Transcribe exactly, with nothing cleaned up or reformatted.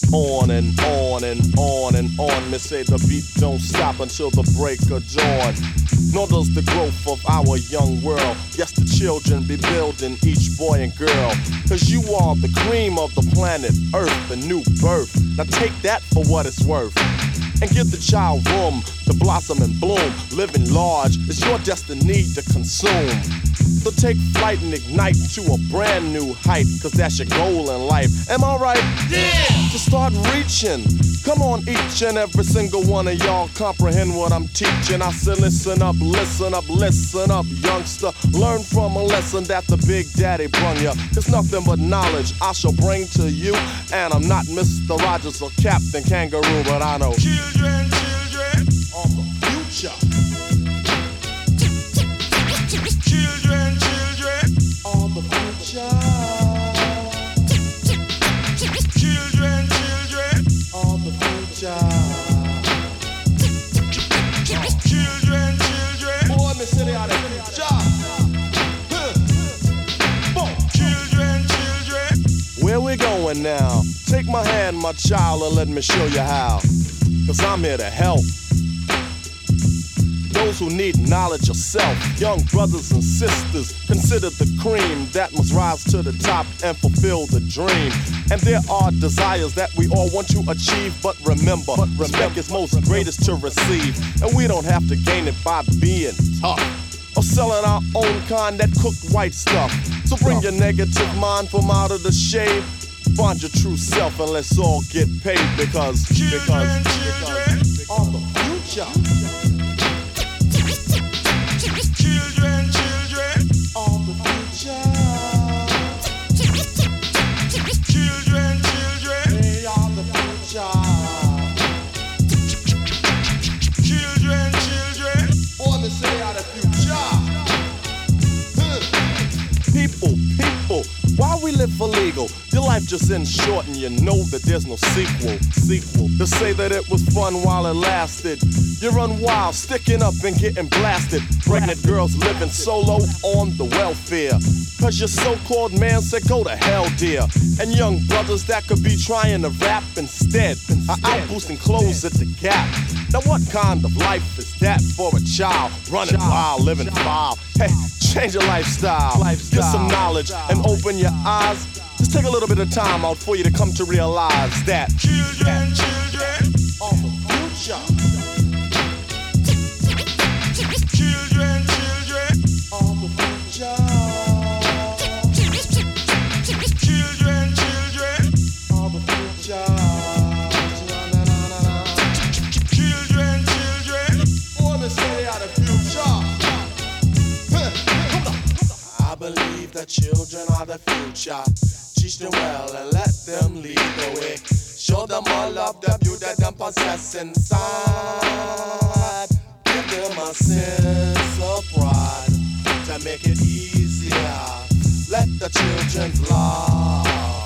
on and on and on and on. Me say the beat don't stop until the break of dawn. Nor does the growth of our young world. Yes, the children be building each boy and girl. Cause you are the cream of the planet Earth, the new birth. Now take that for what it's worth. And give the child room to blossom and bloom. Living large is your destiny to consume. So take flight and ignite to a brand new height, cause that's your goal in life. Am I right? Yeah! To start reaching. Come on, each and every single one of y'all comprehend what I'm teaching. I say listen up, listen up, listen up, youngster. Learn from a lesson that the Big Daddy brung ya. Cause nothing but knowledge I shall bring to you. And I'm not Mister Rogers or Captain Kangaroo, but I know children, children of the future. Children, children of the future. Children, children of the future. Children, children. Boy, me say they are the future. Children, children. Where we going now? Take my hand, my child, and let me show you how. Cause I'm here to help those who need knowledge of self. Young brothers and sisters, consider the cream that must rise to the top and fulfill the dream. And there are desires that we all want to achieve, but remember, but respect is most greatest to receive. And we don't have to gain it by being tough or selling our own kind that cooked white stuff. So bring your negative mind from out of the shade. Find your true self and let's all get paid because, because, because, because of the future. Children, children of the future. Children, children, they are the future. Children, children, boy, they say they are the future. People, people, why we live for legal? Your life just ends short and you know that there's no sequel. Sequel. To say that it was fun while it lasted. You run wild, sticking up and getting blasted. Pregnant girls living solo on the welfare. Cause your so-called man said go to hell, dear. And young brothers that could be trying to rap instead are out boosting clothes at the Gap. Now what kind of life is that for a child? Running wild, living foul. Hey, change your lifestyle. Get some knowledge and open your eyes. Just take a little bit of time out for you to come to realize that children, children of the future. Children, children of the future. Children, children of the future. Children, children. Boy, they say they are the future. I believe the children are the future. Teach them well and let them lead the way. Show them all of the beauty that them possess inside. Give them a sense of pride to make it easier. Let the children fly.